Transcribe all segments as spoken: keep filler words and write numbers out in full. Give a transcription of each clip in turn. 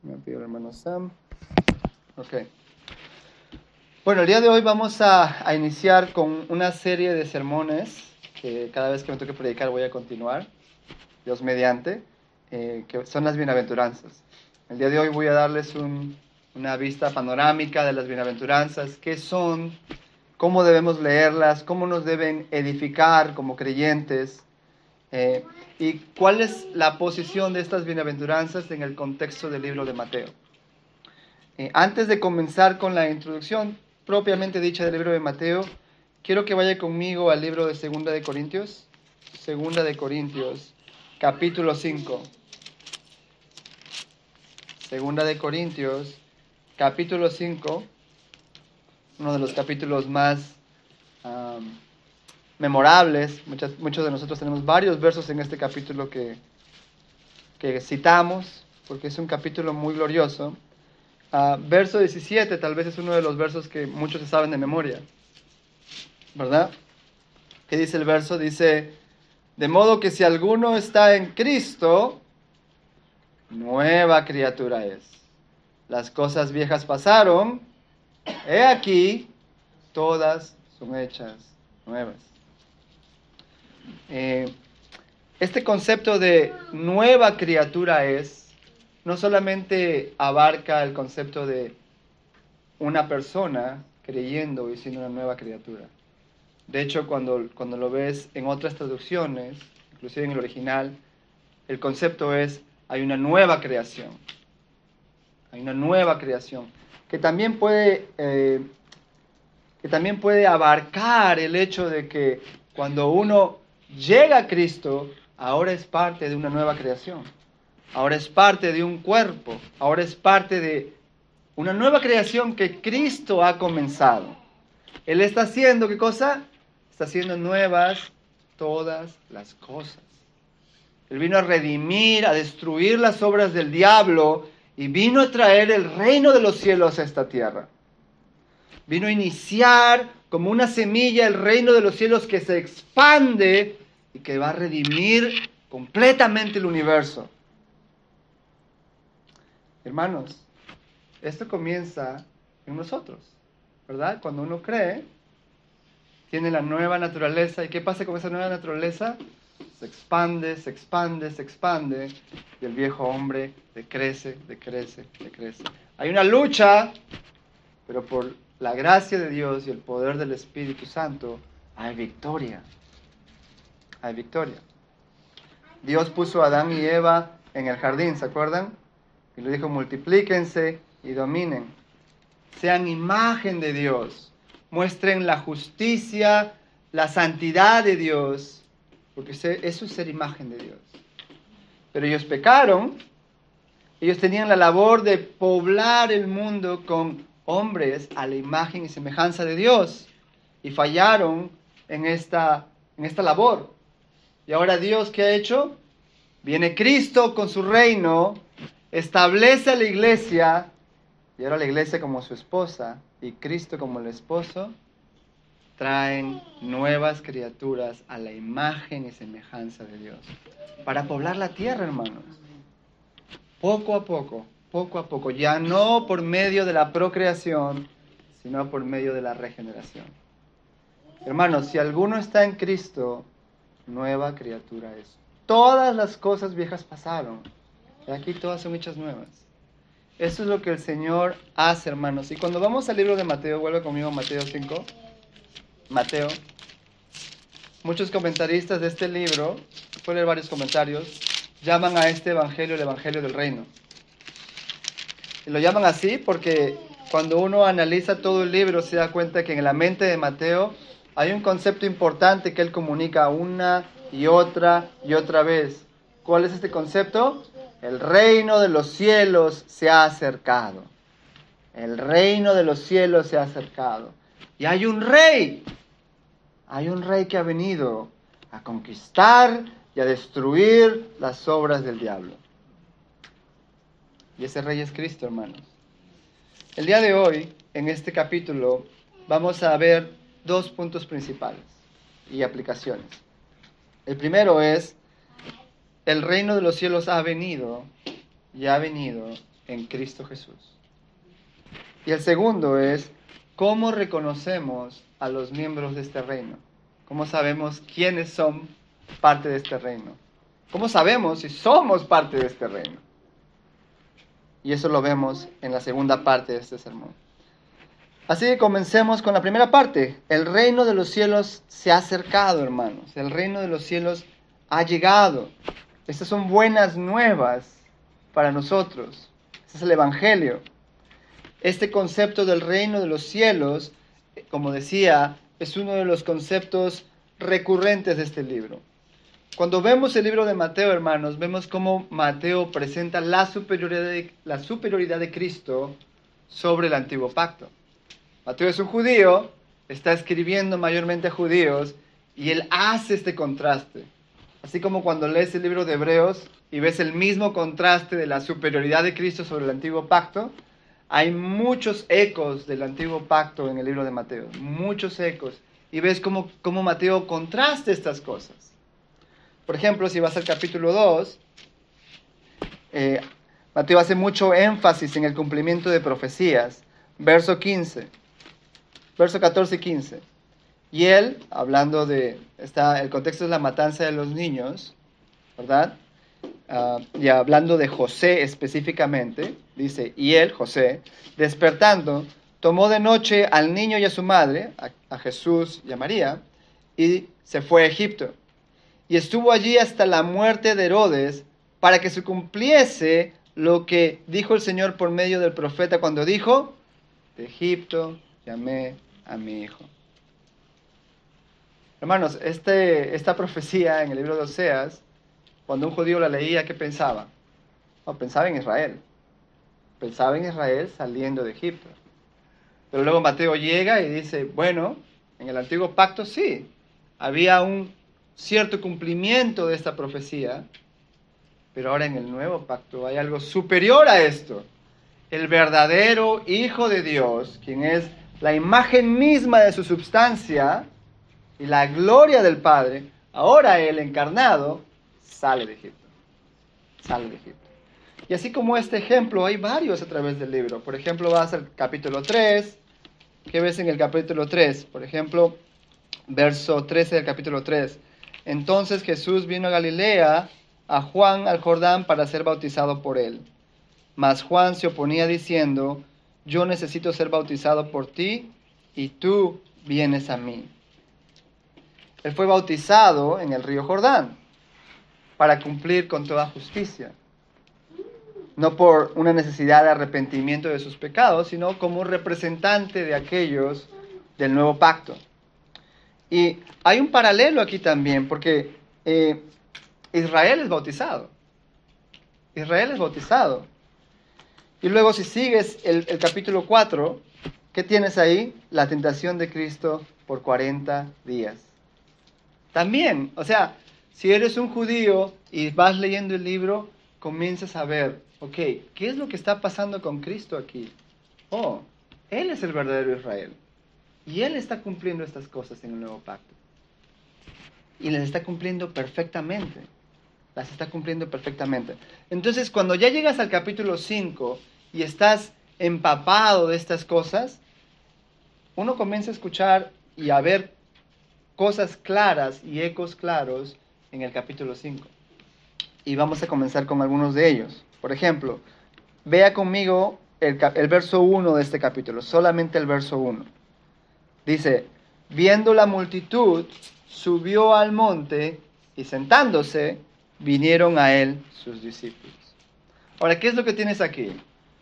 Me pidió el hermano Sam. Ok. Bueno, el día de hoy vamos a, a iniciar con una serie de sermones que cada vez que me toque predicar voy a continuar, Dios mediante, eh, que son las bienaventuranzas. El día de hoy voy a darles un, una vista panorámica de las bienaventuranzas, qué son, cómo debemos leerlas, cómo nos deben edificar como creyentes, eh, y cuál es la posición de estas bienaventuranzas en el contexto del libro de Mateo. Eh, antes de comenzar con la introducción propiamente dicha del libro de Mateo, quiero que vaya conmigo al libro de Segunda de Corintios, Segunda de Corintios, capítulo cinco. Segunda de Corintios, capítulo cinco, uno de los capítulos más um, memorables. Muchas, muchos de nosotros tenemos varios versos en este capítulo que, que citamos, porque es un capítulo muy glorioso. Uh, verso diecisiete tal vez es uno de los versos que muchos se saben de memoria, ¿verdad? ¿Qué dice el verso? Dice, de modo que si alguno está en Cristo, nueva criatura es. Las cosas viejas pasaron, he aquí, todas son hechas nuevas. Eh, este concepto de nueva criatura es, no solamente abarca el concepto de una persona creyendo y siendo una nueva criatura. De hecho, cuando, cuando lo ves en otras traducciones, inclusive en el original, el concepto es, hay una nueva creación. Hay una nueva creación. Que también puede, eh, que también puede abarcar el hecho de que cuando uno llega a Cristo, ahora es parte de una nueva creación. Ahora es parte de un cuerpo. Ahora es parte de una nueva creación que Cristo ha comenzado. Él está haciendo, ¿qué cosa? Está haciendo nuevas todas las cosas. Él vino a redimir, a destruir las obras del diablo y vino a traer el reino de los cielos a esta tierra. Vino a iniciar como una semilla el reino de los cielos que se expande y que va a redimir completamente el universo. Hermanos, esto comienza en nosotros, ¿verdad? Cuando uno cree, tiene la nueva naturaleza. ¿Y qué pasa con esa nueva naturaleza? Se expande, se expande, se expande, y el viejo hombre decrece, decrece, decrece. Hay una lucha, pero por la gracia de Dios y el poder del Espíritu Santo, hay victoria. Hay victoria. Dios puso a Adán y Eva en el jardín, ¿se acuerdan? Y le dijo, multiplíquense y dominen. Sean imagen de Dios. Muestren la justicia, la santidad de Dios, porque eso es ser imagen de Dios. Pero ellos pecaron, ellos tenían la labor de poblar el mundo con hombres a la imagen y semejanza de Dios, y fallaron en esta, en esta labor. Y ahora Dios, ¿qué ha hecho? Viene Cristo con su reino, establece a la iglesia, y ahora la iglesia como su esposa y Cristo como el esposo traen nuevas criaturas a la imagen y semejanza de Dios para poblar la tierra, hermanos. Poco a poco, poco a poco, ya no por medio de la procreación, sino por medio de la regeneración. Hermanos, si alguno está en Cristo, nueva criatura es. Todas las cosas viejas pasaron, y aquí todas son hechas nuevas. Eso es lo que el Señor hace, hermanos. Y cuando vamos al libro de Mateo, vuelve conmigo a Mateo cinco. Mateo. Muchos comentaristas de este libro, puedo leer varios comentarios, llaman a este evangelio el evangelio del reino. Y lo llaman así porque cuando uno analiza todo el libro se da cuenta que en la mente de Mateo hay un concepto importante que él comunica una y otra y otra vez. ¿Cuál es este concepto? El reino de los cielos se ha acercado. El reino de los cielos se ha acercado. Y hay un rey. Hay un rey que ha venido a conquistar y a destruir las obras del diablo. Y ese rey es Cristo, hermanos. El día de hoy, en este capítulo, vamos a ver dos puntos principales y aplicaciones. El primero es, el reino de los cielos ha venido y ha venido en Cristo Jesús. Y el segundo es, ¿cómo reconocemos a los miembros de este reino? ¿Cómo sabemos quiénes son parte de este reino? ¿Cómo sabemos si somos parte de este reino? Y eso lo vemos en la segunda parte de este sermón. Así que comencemos con la primera parte. El reino de los cielos se ha acercado, hermanos. El reino de los cielos ha llegado. Estas son buenas nuevas para nosotros. Este es el Evangelio. Este concepto del reino de los cielos, como decía, es uno de los conceptos recurrentes de este libro. Cuando vemos el libro de Mateo, hermanos, vemos cómo Mateo presenta la superioridad de, la superioridad de Cristo sobre el antiguo pacto. Mateo es un judío, está escribiendo mayormente a judíos, y él hace este contraste. Así como cuando lees el libro de Hebreos y ves el mismo contraste de la superioridad de Cristo sobre el antiguo pacto, hay muchos ecos del antiguo pacto en el libro de Mateo, muchos ecos, y ves cómo, cómo Mateo contrasta estas cosas. Por ejemplo, si vas al capítulo dos, eh, Mateo hace mucho énfasis en el cumplimiento de profecías. Verso quince, verso catorce y quince. Y él, hablando de, está, el contexto es la matanza de los niños, ¿verdad? Uh, y hablando de José específicamente, dice, y él, José, despertando, tomó de noche al niño y a su madre, a, a Jesús y a María, y se fue a Egipto. Y estuvo allí hasta la muerte de Herodes, para que se cumpliese lo que dijo el Señor por medio del profeta cuando dijo, de Egipto llamé a mi hijo. Hermanos, este, esta profecía en el libro de Oseas, cuando un judío la leía, ¿qué pensaba? No, pensaba en Israel. Pensaba en Israel saliendo de Egipto. Pero luego Mateo llega y dice, bueno, en el antiguo pacto sí, había un cierto cumplimiento de esta profecía, pero ahora en el nuevo pacto hay algo superior a esto. El verdadero Hijo de Dios, quien es la imagen misma de su substancia y la gloria del Padre, ahora él encarnado, sale de Egipto. Sale de Egipto. Y así como este ejemplo, hay varios a través del libro. Por ejemplo, vas al capítulo tres. ¿Qué ves en el capítulo tres? Por ejemplo, verso trece del capítulo tres. Entonces Jesús vino a Galilea, a Juan al Jordán, para ser bautizado por él. Mas Juan se oponía diciendo, yo necesito ser bautizado por ti, y tú vienes a mí. Él fue bautizado en el río Jordán, para cumplir con toda justicia. No por una necesidad de arrepentimiento de sus pecados, sino como representante de aquellos del nuevo pacto. Y hay un paralelo aquí también, porque eh, Israel es bautizado. Israel es bautizado. Y luego si sigues el, el capítulo cuatro, ¿qué tienes ahí? La tentación de Cristo por cuarenta días. También, o sea, si eres un judío y vas leyendo el libro, comienzas a ver, ok, ¿qué es lo que está pasando con Cristo aquí? Oh, Él es el verdadero Israel. Y Él está cumpliendo estas cosas en el nuevo pacto. Y las está cumpliendo perfectamente. Las está cumpliendo perfectamente. Entonces, cuando ya llegas al capítulo cinco y estás empapado de estas cosas, uno comienza a escuchar y a ver cosas claras y ecos claros en el capítulo cinco. Y vamos a comenzar con algunos de ellos. Por ejemplo, vea conmigo el, el verso uno de este capítulo, solamente el verso uno. Dice, viendo la multitud, subió al monte y sentándose, vinieron a él sus discípulos. Ahora, ¿qué es lo que tienes aquí?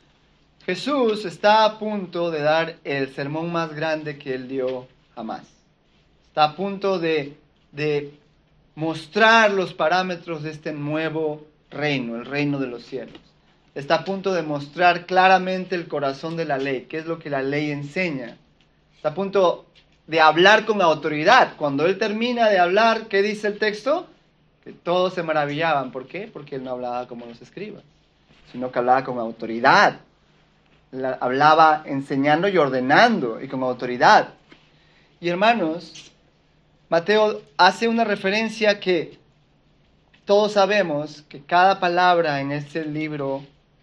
Jesús está a punto de dar el sermón más grande que él dio jamás. Está a punto de, de mostrar los parámetros de este nuevo reino, el reino de los cielos. Está a punto de mostrar claramente el corazón de la ley, qué es lo que la ley enseña. Está a punto de hablar con autoridad. Cuando él termina de hablar, ¿qué dice el texto? Que todos se maravillaban. ¿Por qué? Porque él no hablaba como los escribas, sino que hablaba con autoridad. La, hablaba enseñando y ordenando y con autoridad. Y hermanos, Mateo hace una referencia que todos sabemos que cada palabra en este libro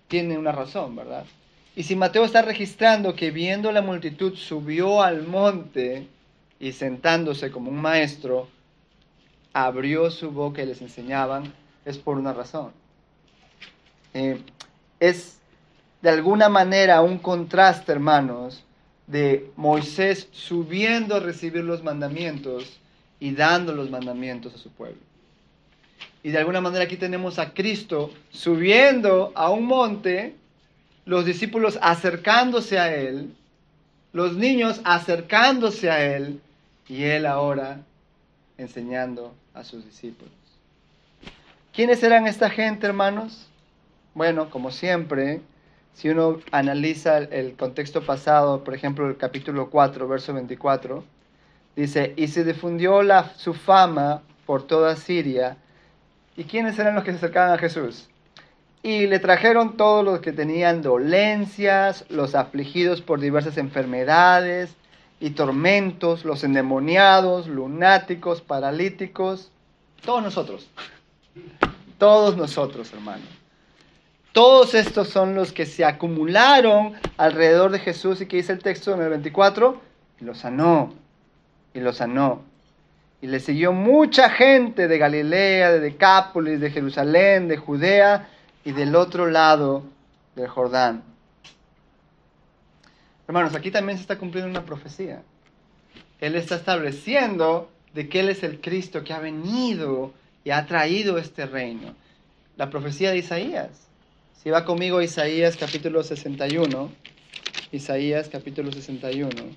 tiene una razón, ¿verdad? Y si Mateo está registrando que viendo la multitud subió al monte y sentándose como un maestro, abrió su boca y les enseñaban, es por una razón. Eh, es de alguna manera un contraste, hermanos, de Moisés subiendo a recibir los mandamientos y dando los mandamientos a su pueblo. Y de alguna manera aquí tenemos a Cristo subiendo a un monte, los discípulos acercándose a Él, los niños acercándose a Él, y Él ahora enseñando a sus discípulos. ¿Quiénes eran esta gente, hermanos? Bueno, como siempre, si uno analiza el contexto pasado, por ejemplo, el capítulo cuatro, verso veinticuatro, dice, y se difundió la, su fama por toda Siria. ¿Y quiénes eran los que se acercaban a Jesús? Y le trajeron todos los que tenían dolencias, los afligidos por diversas enfermedades y tormentos, los endemoniados, lunáticos, paralíticos, todos nosotros. Todos nosotros, hermanos. Todos estos son los que se acumularon alrededor de Jesús, y que dice el texto en el veinticuatro, y los sanó, y los sanó. Y le siguió mucha gente de Galilea, de Decápolis, de Jerusalén, de Judea y del otro lado del Jordán. Hermanos, aquí también se está cumpliendo una profecía. Él está estableciendo de que Él es el Cristo que ha venido y ha traído este reino. La profecía de Isaías. Si va conmigo a Isaías capítulo sesenta y uno. Isaías capítulo sesenta y uno.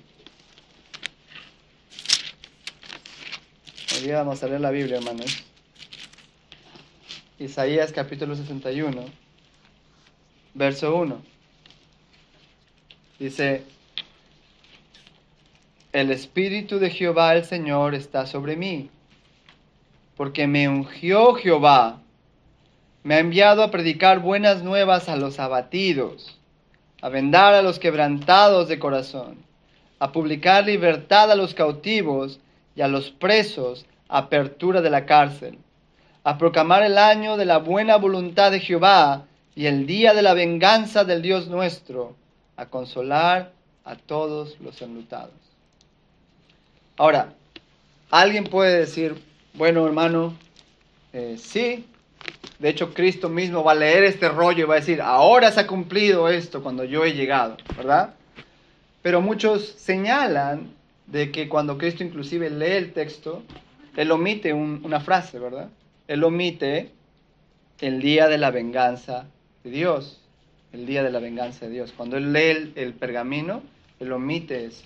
Hoy día vamos a leer la Biblia, hermanos. Isaías capítulo sesenta y uno, verso uno. Dice, el Espíritu de Jehová el Señor está sobre mí, porque me ungió Jehová, me ha enviado a predicar buenas nuevas a los abatidos, a vendar a los quebrantados de corazón, a publicar libertad a los cautivos y a los presos, apertura de la cárcel, a proclamar el año de la buena voluntad de Jehová y el día de la venganza del Dios nuestro, a consolar a todos los enlutados. Ahora, alguien puede decir, bueno, hermano, eh, sí, de hecho Cristo mismo va a leer este rollo y va a decir, ahora se ha cumplido esto cuando yo he llegado, ¿verdad? Pero muchos señalan de que cuando Cristo inclusive lee el texto, Él omite un, una frase, ¿verdad? Él omite el día de la venganza de Dios, el día de la venganza de Dios. Cuando Él lee el, el pergamino, Él omite eso.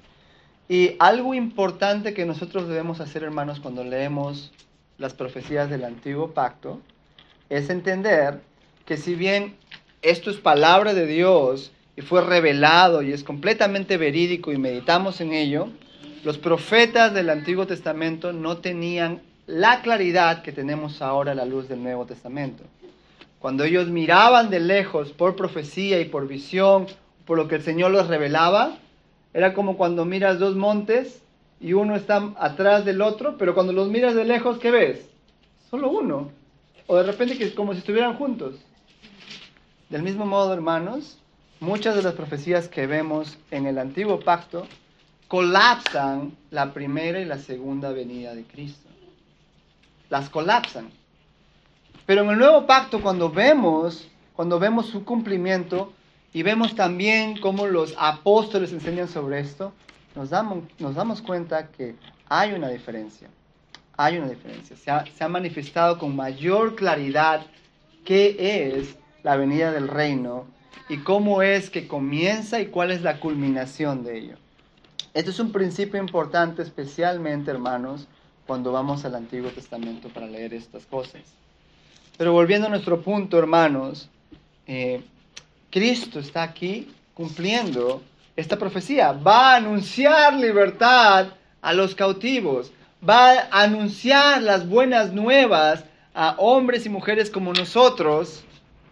Y algo importante que nosotros debemos hacer, hermanos, cuando leemos las profecías del Antiguo Pacto, es entender que si bien esto es palabra de Dios y fue revelado y es completamente verídico y meditamos en ello, los profetas del Antiguo Testamento no tenían la claridad que tenemos ahora a la luz del Nuevo Testamento. Cuando ellos miraban de lejos por profecía y por visión, por lo que el Señor les revelaba, era como cuando miras dos montes y uno está atrás del otro, pero cuando los miras de lejos, ¿qué ves? Solo uno. O de repente que es como si estuvieran juntos. Del mismo modo, hermanos, muchas de las profecías que vemos en el Antiguo Pacto colapsan la primera y la segunda venida de Cristo. Las colapsan. Pero en el Nuevo Pacto, cuando vemos, cuando vemos su cumplimiento y vemos también cómo los apóstoles enseñan sobre esto, nos damos, nos damos cuenta que hay una diferencia. Hay una diferencia. Se ha, se ha manifestado con mayor claridad qué es la venida del reino y cómo es que comienza y cuál es la culminación de ello. Este es un principio importante, especialmente, hermanos, cuando vamos al Antiguo Testamento para leer estas cosas. Pero volviendo a nuestro punto, hermanos, eh, Cristo está aquí cumpliendo esta profecía. Va a anunciar libertad a los cautivos. Va a anunciar las buenas nuevas a hombres y mujeres como nosotros,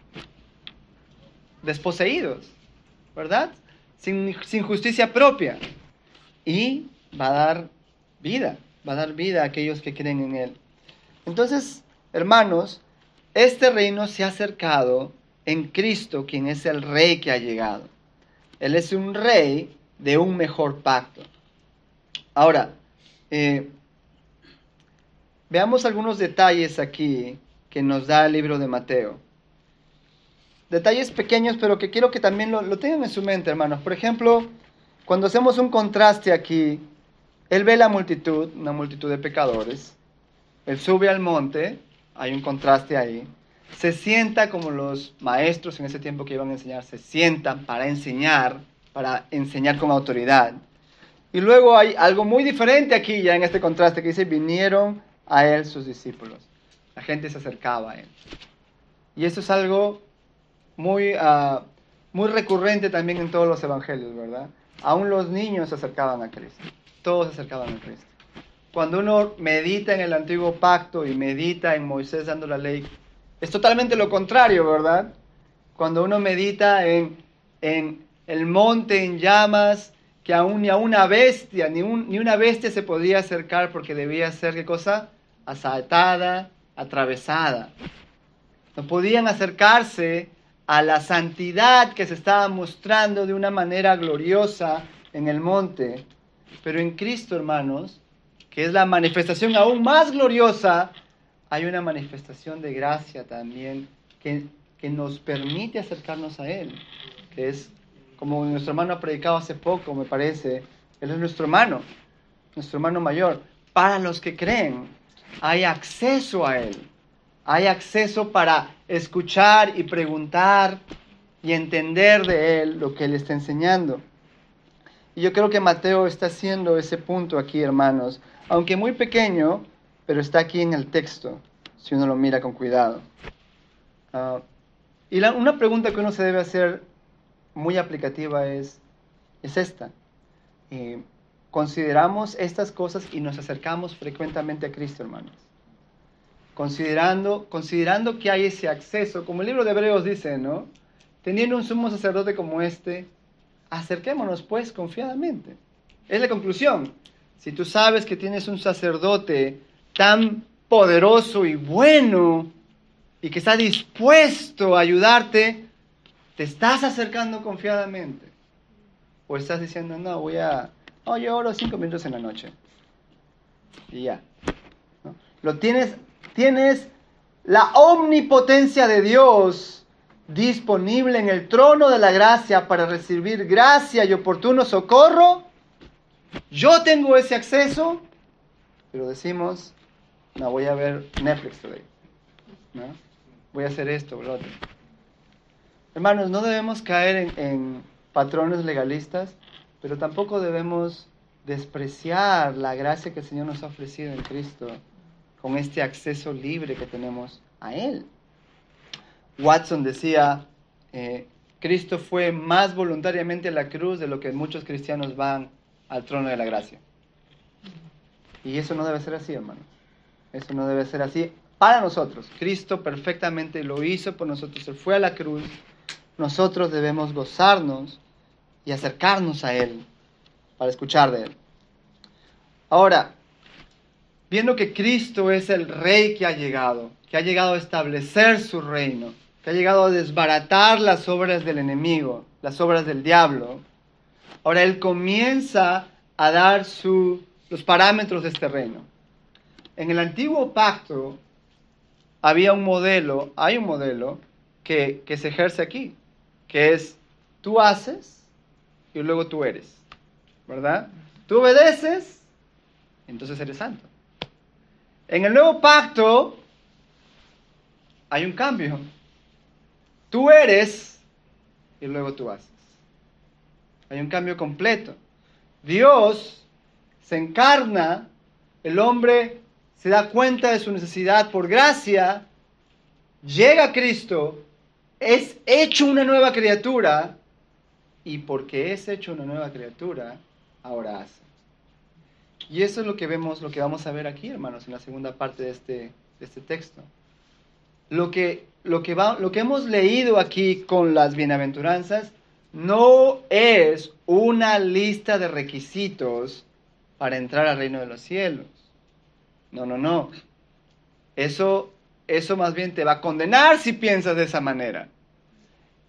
desposeídos, ¿verdad? Sin, sin justicia propia. Y va a dar vida, va a dar vida a aquellos que creen en Él. Entonces, hermanos, este reino se ha acercado en Cristo, quien es el Rey que ha llegado. Él es un Rey de un mejor pacto. Ahora, eh, veamos algunos detalles aquí que nos da el libro de Mateo. Detalles pequeños, pero que quiero que también lo, lo tengan en su mente, hermanos. Por ejemplo, cuando hacemos un contraste aquí, Él ve la multitud, una multitud de pecadores. Él sube al monte, hay un contraste ahí. Se sienta como los maestros en ese tiempo que iban a enseñar, se sientan para enseñar, para enseñar con autoridad. Y luego hay algo muy diferente aquí ya en este contraste que dice, vinieron a Él sus discípulos. La gente se acercaba a Él. Y eso es algo muy, uh, muy recurrente también en todos los evangelios, ¿verdad? Aún los niños se acercaban a Cristo. Todos se acercaban a Cristo. Cuando uno medita en el antiguo pacto y medita en Moisés dando la ley, es totalmente lo contrario, ¿verdad? Cuando uno medita en, en el monte en llamas, que aún ni a una bestia, ni, un, ni una bestia se podía acercar porque debía ser, ¿qué cosa? Asaltada, atravesada. No podían acercarse a la santidad que se estaba mostrando de una manera gloriosa en el monte. Pero en Cristo, hermanos, que es la manifestación aún más gloriosa, hay una manifestación de gracia también que, que nos permite acercarnos a Él. Que es, como nuestro hermano ha predicado hace poco, me parece, Él es nuestro hermano, nuestro hermano mayor. Para los que creen, hay acceso a Él. Hay acceso para escuchar y preguntar y entender de Él lo que Él está enseñando. Y yo creo que Mateo está haciendo ese punto aquí, hermanos, aunque muy pequeño, pero está aquí en el texto, si uno lo mira con cuidado. Uh, y la, una pregunta que uno se debe hacer muy aplicativa es, es esta. Eh, ¿Consideramos estas cosas y nos acercamos frecuentemente a Cristo, hermanos? Considerando, considerando que hay ese acceso, como el libro de Hebreos dice, ¿no? Teniendo un sumo sacerdote como este, acerquémonos pues confiadamente. Es la conclusión. Si tú sabes que tienes un sacerdote tan poderoso y bueno y que está dispuesto a ayudarte, ¿te estás acercando confiadamente? ¿O estás diciendo, no, voy a... Oh, yo oro cinco minutos en la noche. Y ya. ¿No? Lo tienes... Tienes la omnipotencia de Dios disponible en el trono de la gracia para recibir gracia y oportuno socorro. Yo tengo ese acceso, pero decimos, no, voy a ver Netflix today, ¿no? Voy a hacer esto o lo otro. Hermanos, no debemos caer en, en patrones legalistas, pero tampoco debemos despreciar la gracia que el Señor nos ha ofrecido en Cristo, con este acceso libre que tenemos a Él. Watson decía, eh, Cristo fue más voluntariamente a la cruz de lo que muchos cristianos van al trono de la gracia. Y eso no debe ser así, hermanos. Eso no debe ser así para nosotros. Cristo perfectamente lo hizo por nosotros. Él fue a la cruz. Nosotros debemos gozarnos y acercarnos a Él para escuchar de Él. Ahora, viendo que Cristo es el Rey que ha llegado, que ha llegado a establecer su reino, que ha llegado a desbaratar las obras del enemigo, las obras del diablo, ahora Él comienza a dar su, los parámetros de este reino. En el antiguo pacto había un modelo, hay un modelo que, que se ejerce aquí, que es tú haces y luego tú eres, ¿verdad? Tú obedeces, entonces eres santo. En el nuevo pacto hay un cambio. Tú eres y luego tú haces. Hay un cambio completo. Dios se encarna, el hombre se da cuenta de su necesidad por gracia, llega a Cristo, es hecho una nueva criatura y porque es hecho una nueva criatura, ahora hace. Y eso es lo que vemos, lo que vamos a ver aquí, hermanos, en la segunda parte de este, de este texto. Lo que, lo, que va, lo que hemos leído aquí con las bienaventuranzas no es una lista de requisitos para entrar al reino de los cielos. No, no, no. Eso, eso más bien te va a condenar si piensas de esa manera.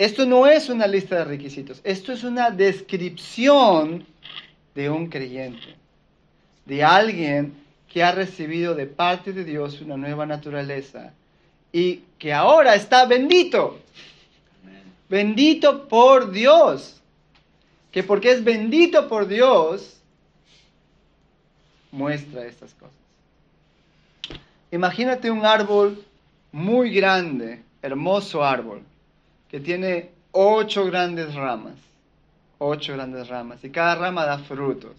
esto no es una lista de requisitos, esto es una descripción de un creyente, de alguien que ha recibido de parte de Dios una nueva naturaleza y que ahora está bendito. Bendito por Dios. Que porque es bendito por Dios, muestra estas cosas. Imagínate un árbol muy grande, hermoso árbol, que tiene ocho grandes ramas. Ocho grandes ramas. Y cada rama da frutos.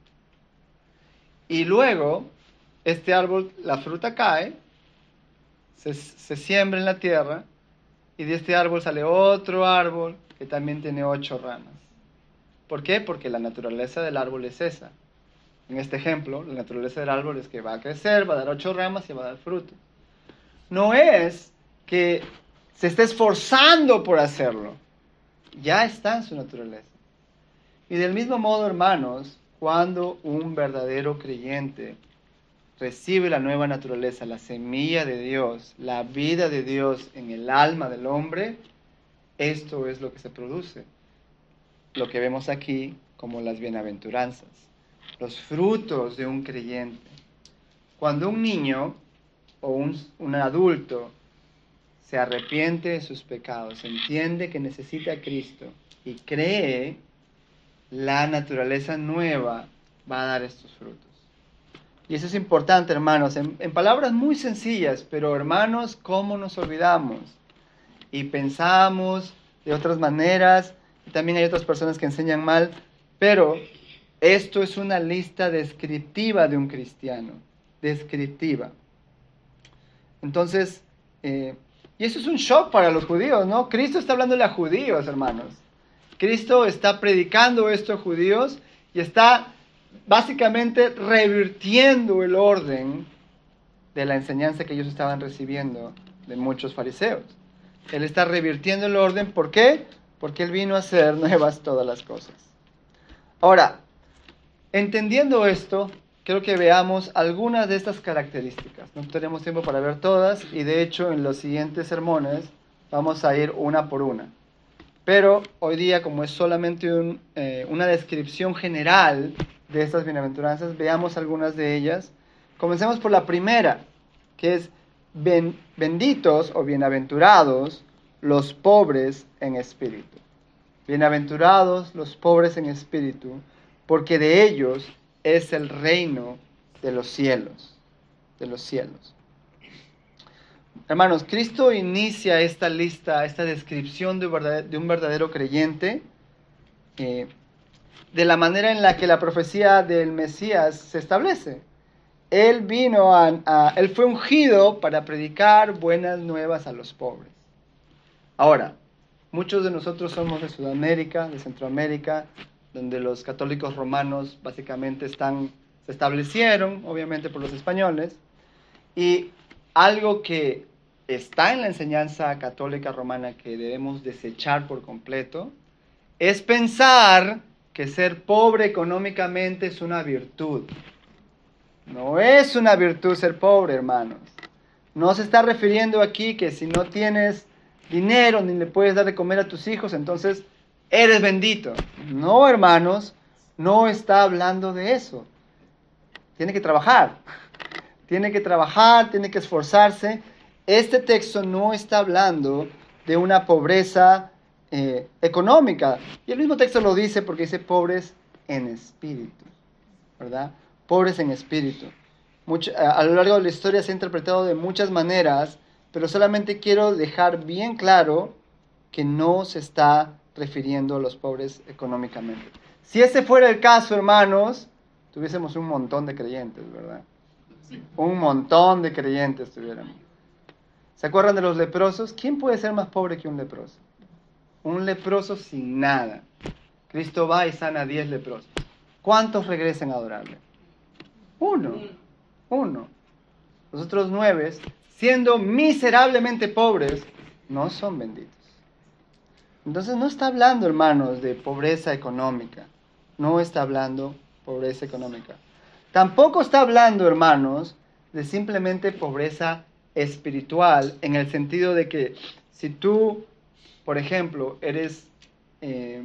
Y luego, este árbol, la fruta cae, se, se siembra en la tierra, y de este árbol sale otro árbol que también tiene ocho ramas. ¿Por qué? Porque la naturaleza del árbol es esa. En este ejemplo, la naturaleza del árbol es que va a crecer, va a dar ocho ramas y va a dar fruto. No es que se esté esforzando por hacerlo. Ya está en su naturaleza. Y del mismo modo, hermanos, cuando un verdadero creyente recibe la nueva naturaleza, la semilla de Dios, la vida de Dios en el alma del hombre, esto es lo que se produce. Lo que vemos aquí como las bienaventuranzas, los frutos de un creyente. Cuando un niño o un, un adulto se arrepiente de sus pecados, entiende que necesita a Cristo y cree, la naturaleza nueva va a dar estos frutos. Y eso es importante, hermanos, en, en palabras muy sencillas, pero hermanos, ¿cómo nos olvidamos? Y pensamos de otras maneras, y también hay otras personas que enseñan mal, pero esto es una lista descriptiva de un cristiano, descriptiva. Entonces, eh, y eso es un shock para los judíos, ¿no? Cristo está hablándole a judíos, hermanos. Cristo está predicando esto a judíos y está básicamente revirtiendo el orden de la enseñanza que ellos estaban recibiendo de muchos fariseos. Él está revirtiendo el orden, ¿por qué? Porque Él vino a hacer nuevas todas las cosas. Ahora, entendiendo esto, quiero que veamos algunas de estas características. No tenemos tiempo para ver todas y de hecho en los siguientes sermones vamos a ir una por una. Pero hoy día, como es solamente un, eh, una descripción general de estas bienaventuranzas, veamos algunas de ellas. Comencemos por la primera, que es ben, benditos o bienaventurados los pobres en espíritu. Bienaventurados los pobres en espíritu, porque de ellos es el reino de los cielos, de los cielos. Hermanos, Cristo inicia esta lista, esta descripción de un verdadero, de un verdadero creyente, eh, de la manera en la que la profecía del Mesías se establece. Él vino a, a, él fue ungido para predicar buenas nuevas a los pobres. Ahora, muchos de nosotros somos de Sudamérica, de Centroamérica, donde los católicos romanos básicamente están, se establecieron, obviamente por los españoles, y algo que está en la enseñanza católica romana que debemos desechar por completo, es pensar que ser pobre económicamente es una virtud. No es una virtud ser pobre, hermanos. No se está refiriendo aquí que si no tienes dinero ni le puedes dar de comer a tus hijos, entonces eres bendito. No, hermanos, no está hablando de eso. Tiene que trabajar. Tiene que trabajar, tiene que esforzarse. Este texto no está hablando de una pobreza eh, económica. Y el mismo texto lo dice porque dice pobres en espíritu, ¿verdad? Pobres en espíritu. Mucho, a, a lo largo de la historia se ha interpretado de muchas maneras, pero solamente quiero dejar bien claro que no se está refiriendo a los pobres económicamente. Si ese fuera el caso, hermanos, tuviésemos un montón de creyentes, ¿verdad? Un montón de creyentes tuviéramos. ¿Se acuerdan de los leprosos? ¿Quién puede ser más pobre que un leproso? Un leproso sin nada. Cristo va y sana a diez leprosos. ¿Cuántos regresan a adorarle? Uno. Uno. Los otros nueve, siendo miserablemente pobres, no son benditos. Entonces no está hablando, hermanos, de pobreza económica. No está hablando pobreza económica. Tampoco está hablando, hermanos, de simplemente pobreza espiritual, en el sentido de que si tú por ejemplo, eres, eh,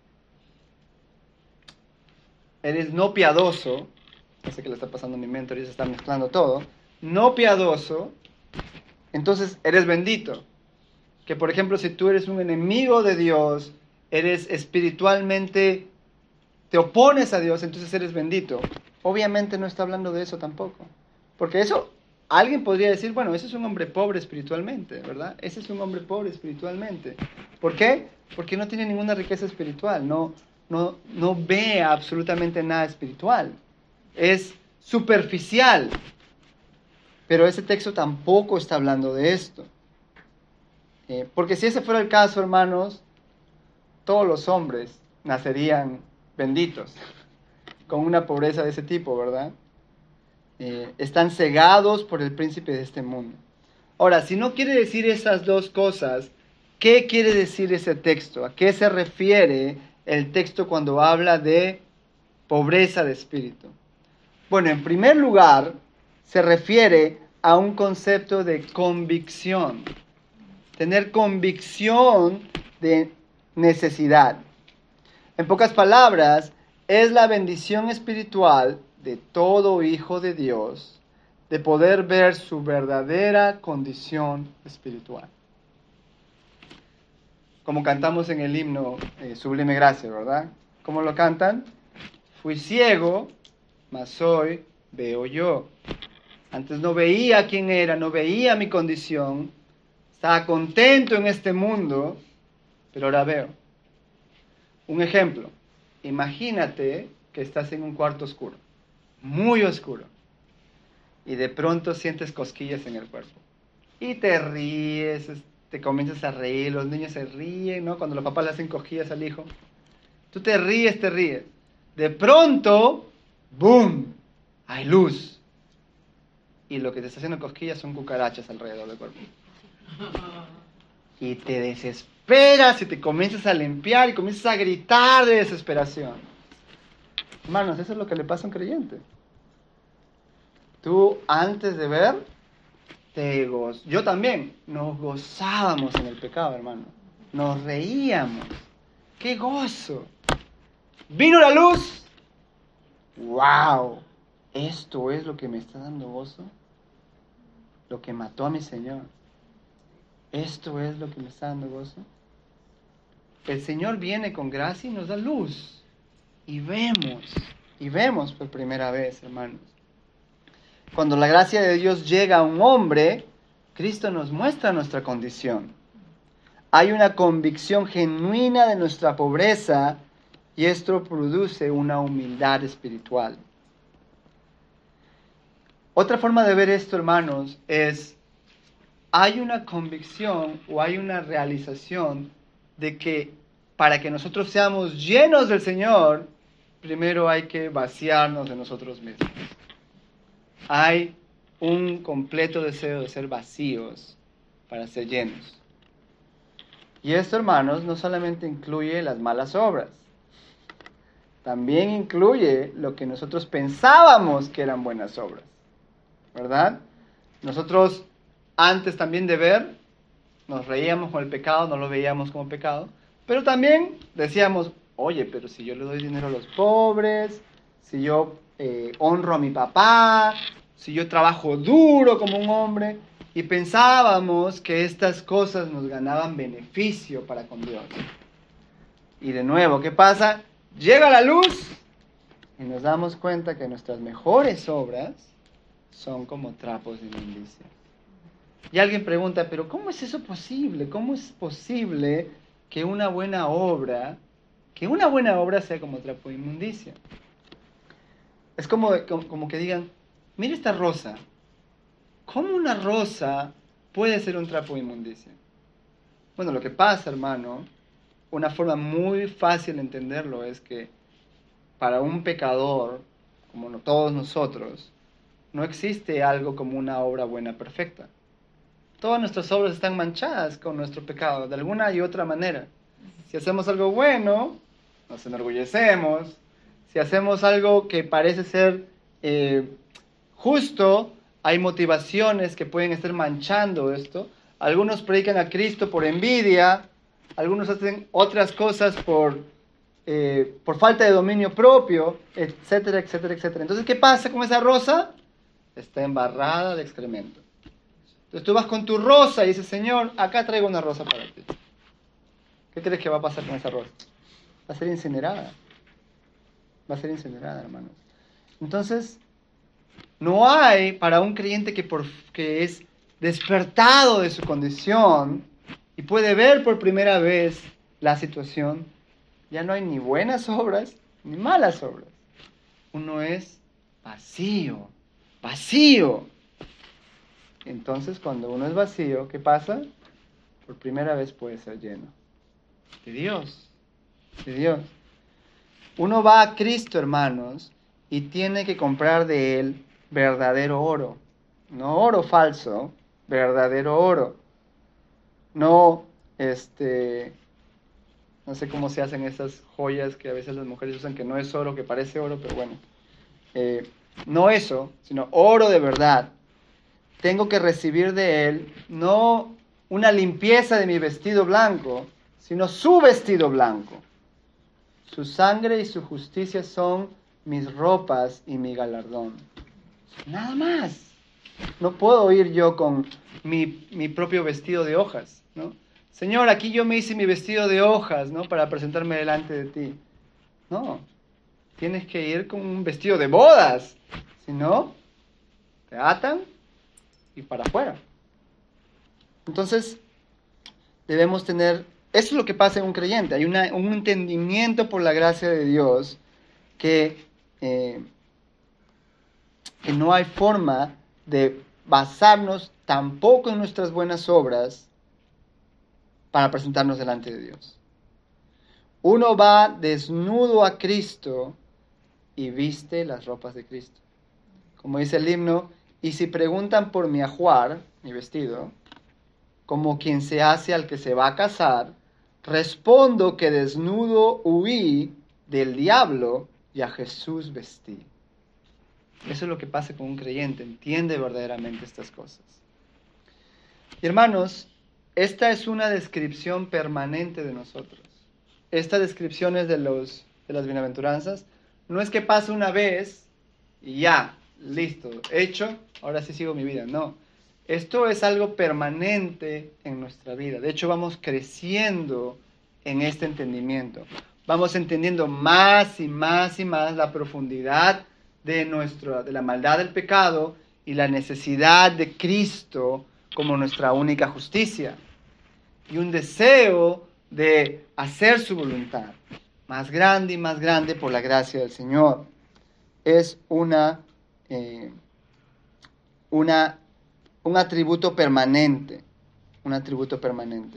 eres no piadoso, no sé qué le está pasando a mi mente, ahorita se está mezclando todo, no piadoso, entonces eres bendito. Que por ejemplo, si tú eres un enemigo de Dios, eres espiritualmente, te opones a Dios, entonces eres bendito. Obviamente no está hablando de eso tampoco. Porque eso, alguien podría decir, bueno, ese es un hombre pobre espiritualmente, ¿verdad? Ese es un hombre pobre espiritualmente. ¿Por qué? Porque no tiene ninguna riqueza espiritual, no, no, no ve absolutamente nada espiritual. Es superficial. Pero ese texto tampoco está hablando de esto. Eh, porque si ese fuera el caso, hermanos, todos los hombres nacerían benditos, con una pobreza de ese tipo, ¿verdad? Eh, están cegados por el príncipe de este mundo. Ahora, si no quiere decir esas dos cosas, ¿qué quiere decir ese texto? ¿A qué se refiere el texto cuando habla de pobreza de espíritu? Bueno, en primer lugar, se refiere a un concepto de convicción. Tener convicción de necesidad. En pocas palabras, es la bendición espiritual de todo hijo de Dios de poder ver su verdadera condición espiritual. Como cantamos en el himno eh, Sublime Gracia, ¿verdad? ¿Cómo lo cantan? Fui ciego, mas hoy veo yo. Antes no veía quién era, no veía mi condición. Estaba contento en este mundo, pero ahora veo. Un ejemplo. Imagínate que estás en un cuarto oscuro, muy oscuro, y de pronto sientes cosquillas en el cuerpo. Y te ríes, te comienzas a reír, los niños se ríen, ¿no? Cuando los papás le hacen cosquillas al hijo. Tú te ríes, te ríes. De pronto, ¡boom!, hay luz. Y lo que te está haciendo cosquillas son cucarachas alrededor del cuerpo. Y te desesperas y te comienzas a limpiar y comienzas a gritar de desesperación. Hermanos, eso es lo que le pasa a un creyente. Tú, antes de ver, te goz... Yo también, nos gozábamos en el pecado, hermano. Nos reíamos. ¡Qué gozo! Vino la luz. ¡Wow! ¿Esto es lo que me está dando gozo? Lo que mató a mi Señor. ¿Esto es lo que me está dando gozo? El Señor viene con gracia y nos da luz. Y vemos, y vemos por primera vez, hermanos. Cuando la gracia de Dios llega a un hombre, Cristo nos muestra nuestra condición. Hay una convicción genuina de nuestra pobreza y esto produce una humildad espiritual. Otra forma de ver esto, hermanos, es hay una convicción o hay una realización de que para que nosotros seamos llenos del Señor, primero hay que vaciarnos de nosotros mismos. Hay un completo deseo de ser vacíos para ser llenos. Y esto, hermanos, no solamente incluye las malas obras, también incluye lo que nosotros pensábamos que eran buenas obras, ¿verdad? Nosotros, antes también de ver, nos reíamos con el pecado, no lo veíamos como pecado, pero también decíamos, oye, pero si yo le doy dinero a los pobres, si yo eh, honro a mi papá, si yo trabajo duro como un hombre, y pensábamos que estas cosas nos ganaban beneficio para con Dios. Y de nuevo, ¿qué pasa? Llega la luz y nos damos cuenta que nuestras mejores obras son como trapos de inmundicia. Y alguien pregunta, pero ¿cómo es eso posible? ¿Cómo es posible que una buena obra, que una buena obra sea como trapo de inmundicia? Es como, como, como que digan, mira esta rosa. ¿Cómo una rosa puede ser un trapo de inmundicia? Bueno, lo que pasa, hermano, una forma muy fácil de entenderlo es que para un pecador, como todos nosotros, no existe algo como una obra buena perfecta. Todas nuestras obras están manchadas con nuestro pecado, de alguna y otra manera. Si hacemos algo bueno, nos enorgullecemos. Si hacemos algo que parece ser eh, justo, hay motivaciones que pueden estar manchando esto. Algunos predican a Cristo por envidia, algunos hacen otras cosas por, eh, por falta de dominio propio, etcétera, etcétera, etcétera. Entonces, ¿qué pasa con esa rosa? Está embarrada de excremento. Entonces tú vas con tu rosa y dices, Señor, acá traigo una rosa para ti. ¿Qué crees que va a pasar con esa rosa? Va a ser incinerada. Va a ser incinerada, hermanos. Entonces, no hay para un creyente que, por, que es despertado de su condición y puede ver por primera vez la situación, ya no hay ni buenas obras ni malas obras. Uno es vacío, vacío. Entonces, cuando uno es vacío, ¿qué pasa? Por primera vez puede ser lleno de Dios, de Dios. Uno va a Cristo, hermanos, y tiene que comprar de Él verdadero oro. No oro falso, verdadero oro. No, este, no sé cómo se hacen esas joyas que a veces las mujeres usan, que no es oro, que parece oro, pero bueno. Eh, no eso, sino oro de verdad. Tengo que recibir de Él no una limpieza de mi vestido blanco, sino su vestido blanco. Su sangre y su justicia son mis ropas y mi galardón. Nada más. No puedo ir yo con mi, mi propio vestido de hojas, ¿no? Señor, aquí yo me hice mi vestido de hojas, ¿no? Para presentarme delante de ti. No. Tienes que ir con un vestido de bodas. Si no, te atan y para afuera. Entonces, debemos tener... Eso es lo que pasa en un creyente. Hay una, un entendimiento por la gracia de Dios que, eh, que no hay forma de basarnos tampoco en nuestras buenas obras para presentarnos delante de Dios. Uno va desnudo a Cristo y viste las ropas de Cristo. Como dice el himno, y si preguntan por mi ajuar, mi vestido, como quien se hace al que se va a casar, respondo que desnudo huí del diablo y a Jesús vestí. Eso es lo que pasa con un creyente, entiende verdaderamente estas cosas. Y hermanos, esta es una descripción permanente de nosotros. Esta descripción es de, los, de las bienaventuranzas. No es que pase una vez y ya, listo, hecho, ahora sí sigo mi vida. No, esto es algo permanente en nuestra vida. De hecho, vamos creciendo en este entendimiento. Vamos entendiendo más y más y más la profundidad de, nuestro, de la maldad del pecado y la necesidad de Cristo como nuestra única justicia. Y un deseo de hacer su voluntad, más grande y más grande por la gracia del Señor. Es una, eh, una, un atributo permanente, un atributo permanente.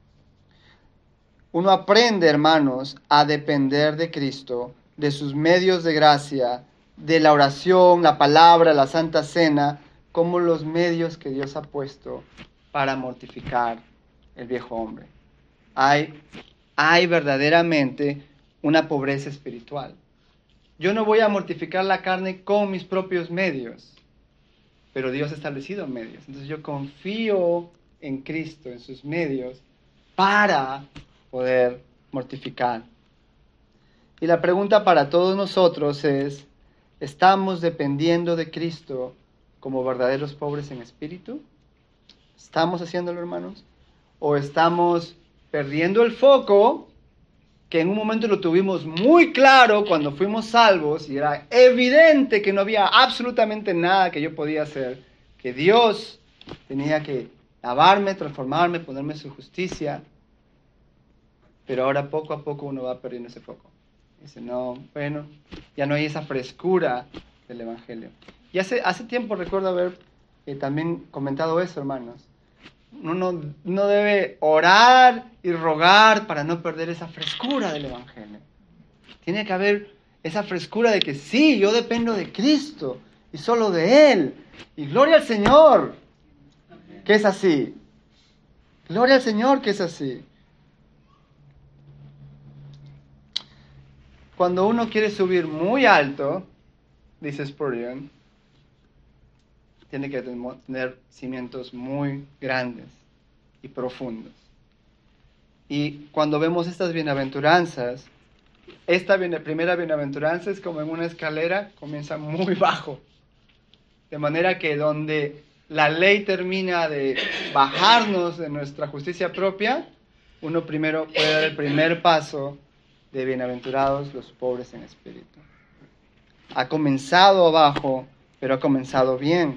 Uno aprende, hermanos, a depender de Cristo, de sus medios de gracia, de la oración, la palabra, la Santa Cena, como los medios que Dios ha puesto para mortificar el viejo hombre. Hay, hay verdaderamente una pobreza espiritual. Yo no voy a mortificar la carne con mis propios medios, pero Dios ha establecido medios. Entonces yo confío en Cristo, en sus medios, para poder mortificar. Y la pregunta para todos nosotros es, ¿estamos dependiendo de Cristo como verdaderos pobres en espíritu? ¿Estamos haciéndolo, hermanos? ¿O estamos perdiendo el foco, que en un momento lo tuvimos muy claro cuando fuimos salvos y era evidente que no había absolutamente nada que yo podía hacer, que Dios tenía que lavarme, transformarme, ponerme su justicia, pero ahora poco a poco uno va perdiendo ese foco? Dice, no, bueno, ya no hay esa frescura del Evangelio. Y hace, hace tiempo recuerdo haber eh, también comentado eso, hermanos. Uno no debe orar y rogar para no perder esa frescura del Evangelio. Tiene que haber esa frescura de que sí, yo dependo de Cristo y solo de Él. Y gloria al Señor, que es así. Gloria al Señor, que es así. Cuando uno quiere subir muy alto, dice Spurgeon, tiene que tener cimientos muy grandes y profundos. Y cuando vemos estas bienaventuranzas, esta bien- primera bienaventuranza es como en una escalera, comienza muy bajo. De manera que donde la ley termina de bajarnos de nuestra justicia propia, uno primero puede dar el primer paso de bienaventurados los pobres en espíritu. Ha comenzado abajo, pero ha comenzado bien.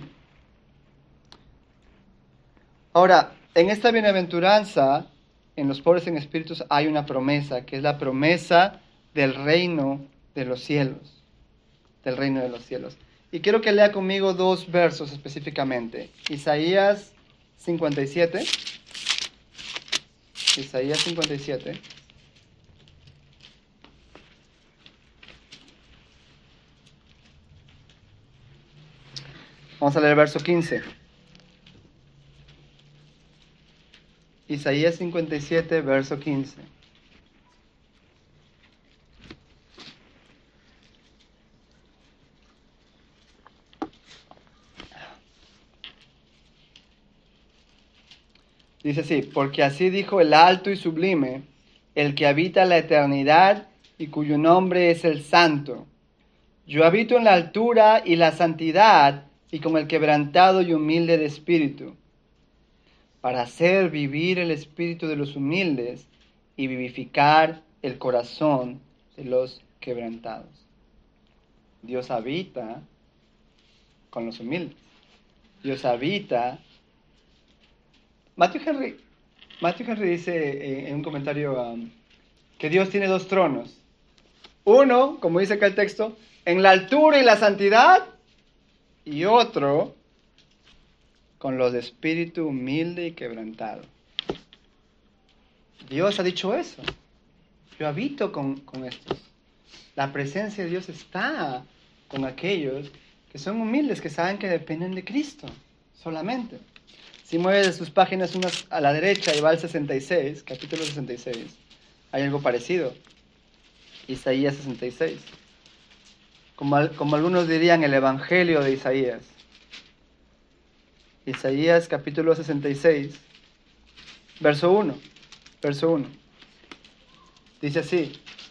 Ahora, en esta bienaventuranza, en los pobres en espíritu, hay una promesa, que es la promesa del reino de los cielos. Del reino de los cielos. Y quiero que lea conmigo dos versos específicamente. Isaías cincuenta y siete. Isaías cincuenta y siete. Vamos a leer el verso quince. Isaías cincuenta y siete, verso quince. Dice así: porque así dijo el alto y sublime, el que habita la eternidad y cuyo nombre es el Santo. Yo habito en la altura y la santidad y con el quebrantado y humilde de espíritu, para hacer vivir el espíritu de los humildes y vivificar el corazón de los quebrantados. Dios habita con los humildes. Dios habita. Matthew Henry, Matthew Henry dice en un comentario um, que Dios tiene dos tronos. Uno, como dice acá el texto, en la altura y la santidad, y otro con los de espíritu humilde y quebrantado. Dios ha dicho eso. Yo habito con, con estos. La presencia de Dios está con aquellos que son humildes, que saben que dependen de Cristo solamente. Si mueves de sus páginas unas a la derecha y va al sesenta y seis, capítulo sesenta y seis, hay algo parecido. Isaías sesenta y seis. Como, como algunos dirían, el Evangelio de Isaías. Isaías capítulo sesenta y seis, verso uno. Verso uno. Dice así.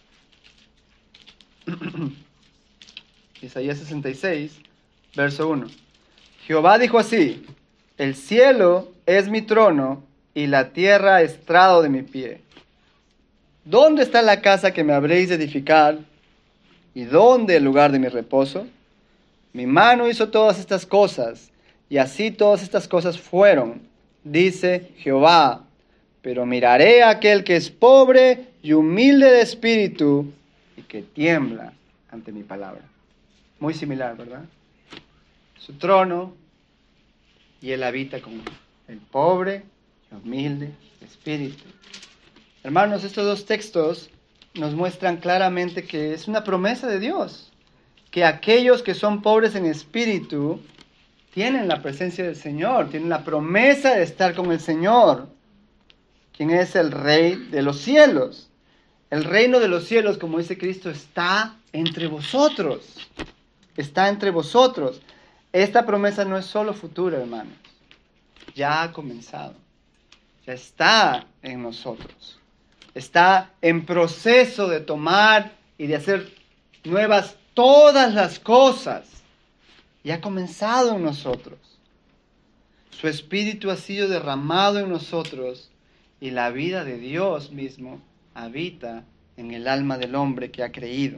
Isaías sesenta y seis, verso uno. Jehová dijo así: el cielo es mi trono y la tierra estrado de mi pie. ¿Dónde está la casa que me habréis de edificar? ¿Y dónde el lugar de mi reposo? Mi mano hizo todas estas cosas, y así todas estas cosas fueron, dice Jehová. Pero miraré a aquel que es pobre y humilde de espíritu y que tiembla ante mi palabra. Muy similar, ¿verdad? Su trono, y él habita con el pobre y humilde de espíritu. Hermanos, estos dos textos nos muestran claramente que es una promesa de Dios, que aquellos que son pobres en espíritu tienen la presencia del Señor, tienen la promesa de estar con el Señor, quien es el Rey de los cielos. El reino de los cielos, como dice Cristo, está entre vosotros. Está entre vosotros. Esta promesa no es solo futura, hermanos. Ya ha comenzado. Ya está en nosotros. Está en proceso de tomar y de hacer nuevas todas las cosas. Ya ha comenzado en nosotros. Su Espíritu ha sido derramado en nosotros y la vida de Dios mismo habita en el alma del hombre que ha creído.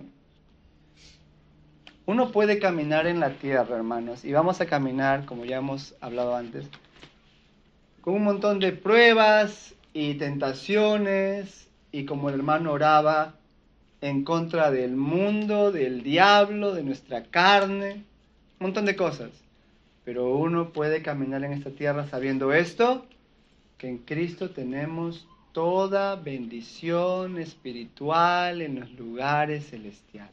Uno puede caminar en la tierra, hermanos, y vamos a caminar, como ya hemos hablado antes, con un montón de pruebas y tentaciones, y como el hermano oraba, en contra del mundo, del diablo, de nuestra carne, un montón de cosas. Pero uno puede caminar en esta tierra sabiendo esto, que en Cristo tenemos toda bendición espiritual en los lugares celestiales.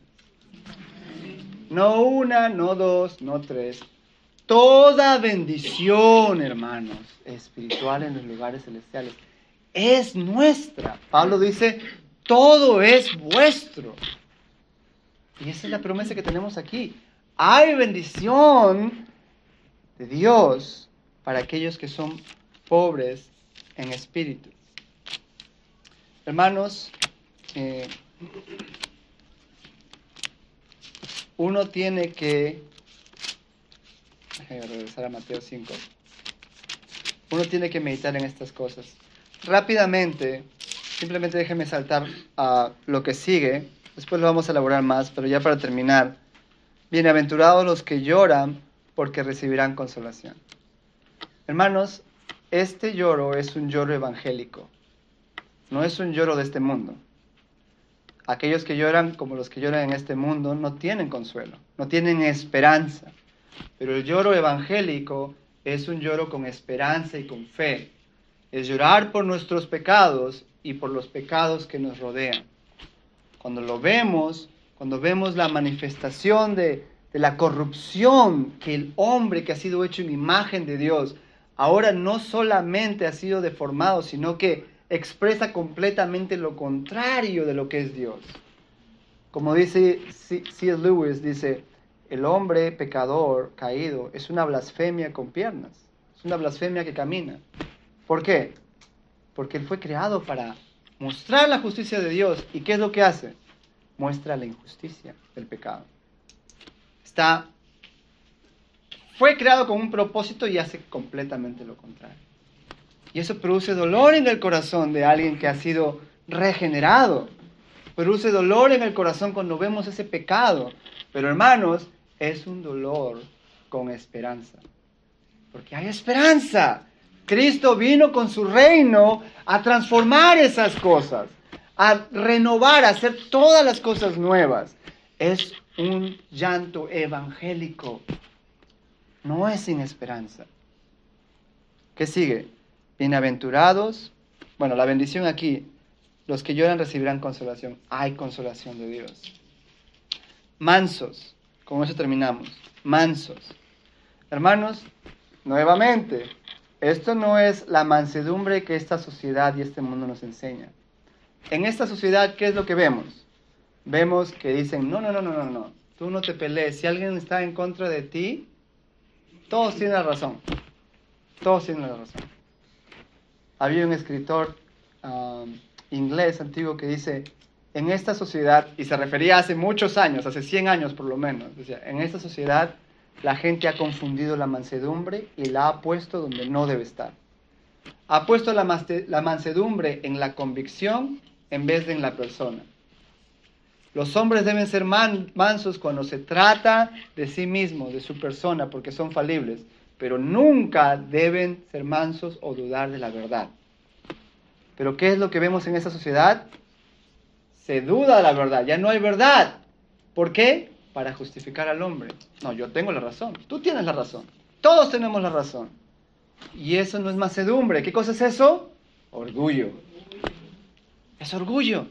No una, no dos, no tres. Toda bendición, hermanos, espiritual en los lugares celestiales es nuestra. Pablo dice, todo es vuestro. Y esa es la promesa que tenemos aquí. Hay bendición de Dios para aquellos que son pobres en espíritu. hermanos, eh, uno tiene que, déjenme regresar a Mateo cinco, uno tiene que meditar en estas cosas. Rápidamente, simplemente déjenme saltar a lo que sigue, después lo vamos a elaborar más, pero ya para terminar, bienaventurados los que lloran, porque recibirán consolación. Hermanos, este lloro es un lloro evangélico, no es un lloro de este mundo. Aquellos que lloran como los que lloran en este mundo no tienen consuelo, no tienen esperanza. Pero el lloro evangélico es un lloro con esperanza y con fe. Es llorar por nuestros pecados y por los pecados que nos rodean. Cuando lo vemos, cuando vemos la manifestación de, de la corrupción que el hombre que ha sido hecho en imagen de Dios, ahora no solamente ha sido deformado, sino que expresa completamente lo contrario de lo que es Dios. Como dice C S Lewis, dice, el hombre pecador caído es una blasfemia con piernas, es una blasfemia que camina. ¿Por qué? Porque él fue creado para mostrar la justicia de Dios. ¿Y qué es lo que hace? Muestra la injusticia del pecado. Está, fue creado con un propósito y hace completamente lo contrario. Y eso produce dolor en el corazón de alguien que ha sido regenerado. Produce dolor en el corazón cuando vemos ese pecado. Pero hermanos, es un dolor con esperanza. Porque hay esperanza. Cristo vino con su reino a transformar esas cosas, a renovar, a hacer todas las cosas nuevas. Es un llanto evangélico. No es sin esperanza. ¿Qué sigue? Bienaventurados. Bueno, la bendición aquí. Los que lloran recibirán consolación. Hay consolación de Dios. Mansos. Con eso terminamos. Mansos. Hermanos, nuevamente, esto no es la mansedumbre que esta sociedad y este mundo nos enseña. En esta sociedad, ¿qué es lo que vemos? Vemos que dicen, no, no, no, no, no, no. Tú no te pelees. Si alguien está en contra de ti, todos tienen la razón. Todos tienen la razón. Había un escritor um, inglés antiguo que dice, en esta sociedad, y se refería hace muchos años, hace cien años por lo menos, decía, en esta sociedad la gente ha confundido la mansedumbre y la ha puesto donde no debe estar. Ha puesto la, la mansedumbre en la convicción en vez de en la persona. Los hombres deben ser man, mansos cuando se trata de sí mismos, de su persona, porque son falibles, pero nunca deben ser mansos o dudar de la verdad. Pero ¿qué es lo que vemos en esta sociedad? Se duda de la verdad, ya no hay verdad. ¿Por qué? Para justificar al hombre. No, yo tengo la razón, tú tienes la razón, todos tenemos la razón. Y eso no es mansedumbre. ¿Qué cosa es eso? Orgullo. Es orgullo.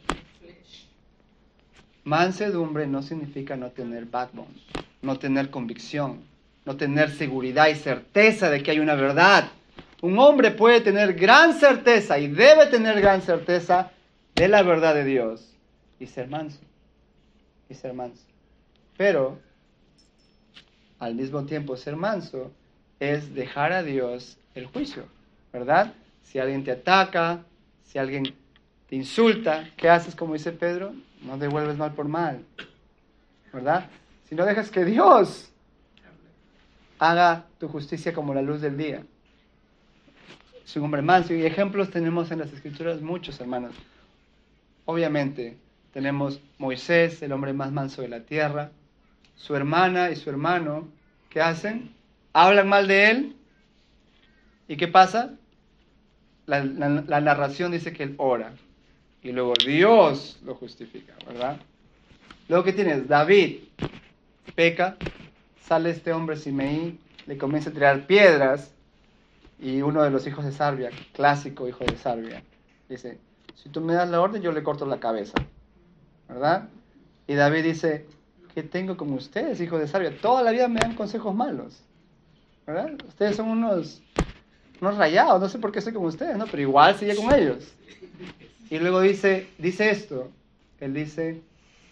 Mansedumbre no significa no tener backbone, no tener convicción, no tener seguridad y certeza de que hay una verdad. Un hombre puede tener gran certeza y debe tener gran certeza de la verdad de Dios y ser manso, y ser manso. Pero, al mismo tiempo, ser manso es dejar a Dios el juicio, ¿verdad? Si alguien te ataca, si alguien te insulta, ¿qué haces como dice Pedro? No devuelves mal por mal, ¿verdad? Si no dejas que Dios haga tu justicia como la luz del día. Es un hombre manso, y ejemplos tenemos en las Escrituras muchos, hermanos. Obviamente, tenemos Moisés, el hombre más manso de la tierra, su hermana y su hermano, ¿qué hacen? Hablan mal de él, ¿y qué pasa? La, la, la narración dice que él ora, y luego Dios lo justifica, ¿verdad? Luego, ¿qué tienes? David peca, sale este hombre Simeí, le comienza a tirar piedras, y uno de los hijos de Sarbia, clásico hijo de Sarbia, dice, si tú me das la orden, yo le corto la cabeza, ¿verdad? Y David dice, ¿qué tengo con ustedes, hijos de Sarbia? Toda la vida me dan consejos malos, ¿verdad? Ustedes son unos, unos rayados, no sé por qué soy como ustedes, ¿no? Pero igual sigue con ellos. Y luego dice, dice esto, él dice,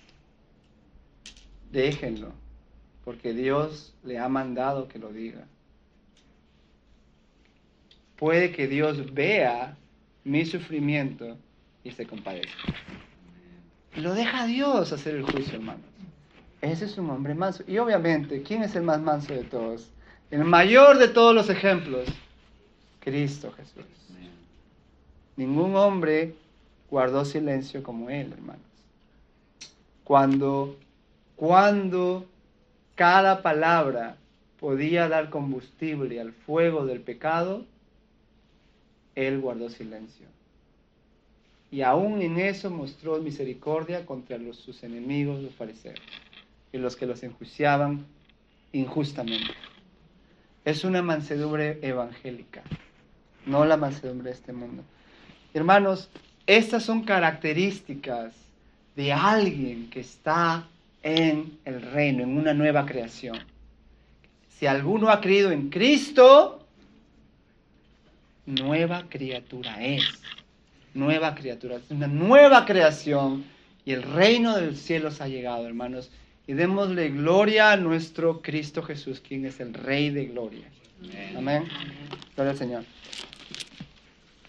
déjenlo, porque Dios le ha mandado que lo diga. Puede que Dios vea mi sufrimiento y se compadece. Lo deja Dios hacer el juicio, hermanos. Ese es un hombre manso. Y obviamente, ¿quién es el más manso de todos? El mayor de todos los ejemplos, Cristo Jesús. Ningún hombre guardó silencio como él, hermanos. Cuando, cuando cada palabra podía dar combustible al fuego del pecado, él guardó silencio. Y aún en eso mostró misericordia contra los, sus enemigos, los fariseos, y los que los enjuiciaban injustamente. Es una mansedumbre evangélica, no la mansedumbre de este mundo. Hermanos, estas son características de alguien que está en el reino, en una nueva creación. Si alguno ha creído en Cristo, nueva criatura es. Nueva criatura, es una nueva creación y el reino de los cielos ha llegado, hermanos. Y démosle gloria a nuestro Cristo Jesús, quien es el Rey de gloria. Amén. Amén. Gloria al Señor.